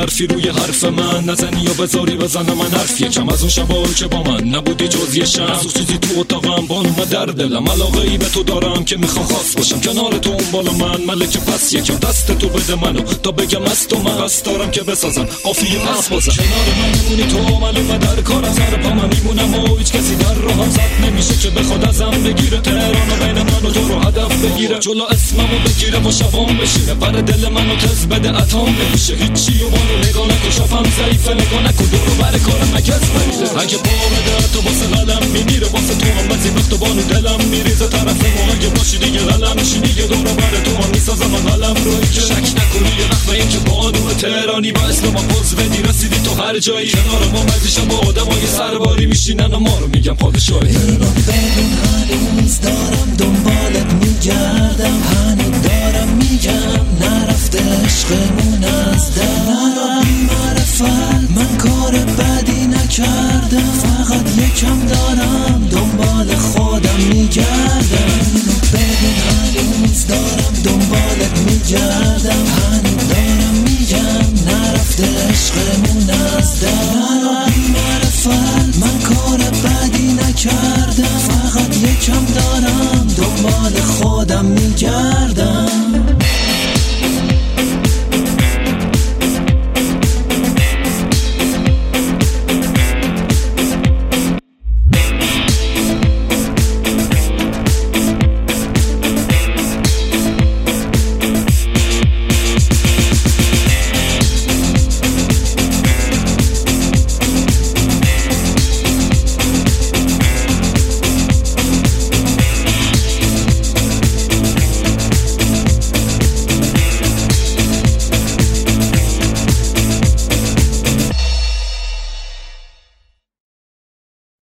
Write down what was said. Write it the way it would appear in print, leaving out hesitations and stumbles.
حرفی روی حرف من نزنی یا بذاری بزنم من حرف. یکم از اون شبایی که با من نبودی جز یه شب، از چیزی تو اتاقم بانو در دلم، علاقه ای به تو دارم که میخوام خاص باشم کنار تو اون بالا من ملک. پس یکم دست تو بده منو تا بگم از تو من بس دارم که بسازم قافیه پس بازم. کنار من میمونی تو معلومه در کارم، سر پا من میمونم و هیچ کسی در راهم زد نمیشه که بخواد ازم بگیره. تهران و بین من و تو رو هدف بگیره، جلو اسممو بگیره و شبام بشینه، بر دل منو تز بده اتام نمیشه هیچی و منو نگاه نکن، شفم ضعیفه نگاه نکن، دورو بر کارم مکز بریزه. اگه پا بده تو واسه قلم میمیره، واسه تو هم بعضی وقت بانو دلم میریزه. طرف ما اگه باشی دیگه قلم میشینی، یه دورو بر تو هم میسازم قلم روی که شک نکن روی نخوه این که بانو تهرانی با اسم ما پوز بدی رسیدی تو هر جایی. کنار ما مجلشم با آدمای سرباری میشینن و ما رو میگم پادشاهی. بدون هنوز دارم دنبالت میگردم، هنوز دارم میگم نرفته عشقمون از دلم.